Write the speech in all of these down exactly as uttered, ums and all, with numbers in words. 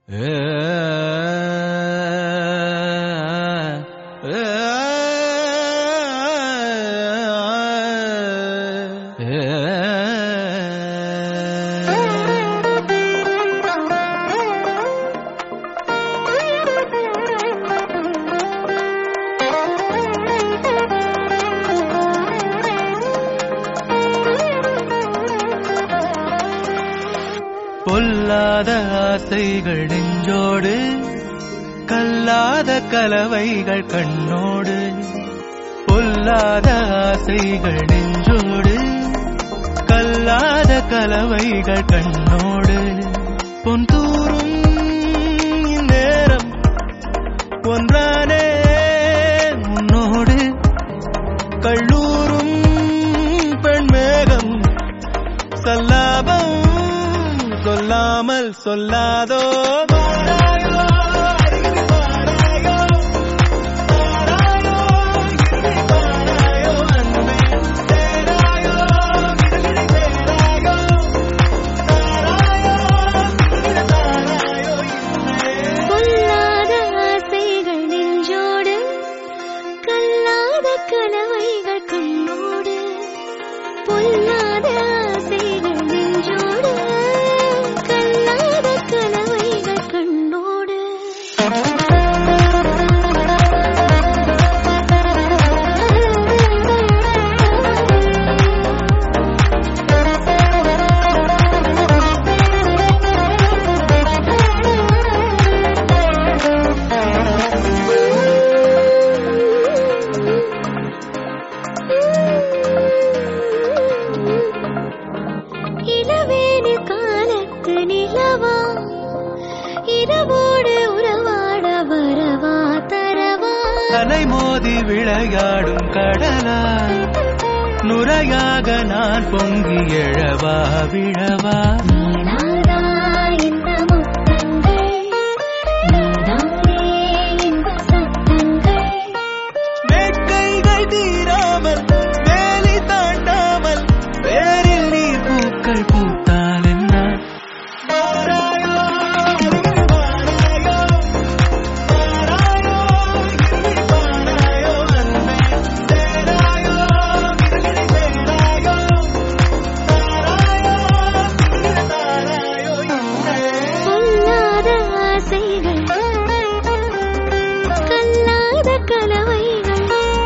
பொல்லாத ஆசைகள் நெஞ்சோடு, கல்லாத கலவைகள் கண்ணோடு. பொல்லாத ஆசைகள் நெஞ்சோடு, கல்லாத கலவைகள் கண்ணோடு. பொன் தூரும் இந்நேரம் ஒன்றானே உன்னோடு. கள்ளூரும் பெண்மேகம் சல்லாபம் சொல்லாமல் சொல்லாதோ. பொல்லாத ஆசைகள் நெஞ்சோடு, கல்லாத கனவைகள் கண்ணோடு. பொல்லாத ஆசைகள் நெஞ்சோடு, கல்லாத கனவைகள் கண்ணோடு. இளவேனி காலத்து நிலவா, இரவோடு உறவாட வரவா தரவா. அலை மோதி விளையாடும் கடலா, நுரையாக நான் பொங்கி எழவா விழவா. நீனாதா இந்த முத்தங்கள், நீதானே இந்த சத்தங்கள். வேட்கைகள் தீராமல் வேலி தாண்டாமல் வேரில் நீர் பூக்கள் பூத்தால் என்ன. வாராயோ வாராயோ வாராயோ இருள் வாராயோ அன்பே. சேராயோ இருள் சேராயோ தாராயோ இருள் தாராயோ இன்பே. பொல்லாத ஆசைகள், கல்லாத கலவைகள்.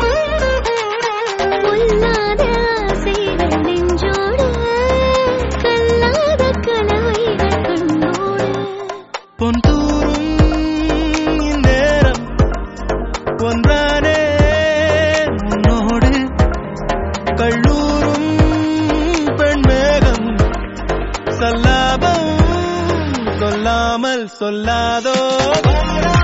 பொல்லாத ஆசைகள் நெஞ்சோடு, கல்லாத கலவைகள் கண்ணோடு. பொன் தூரும் இந்நேரம் ஒன்றானே உன்னோடு. கள்ளூரும் பெண்மேகம் சல்லாபம் சொல்லாமல் சொல்லாதோ.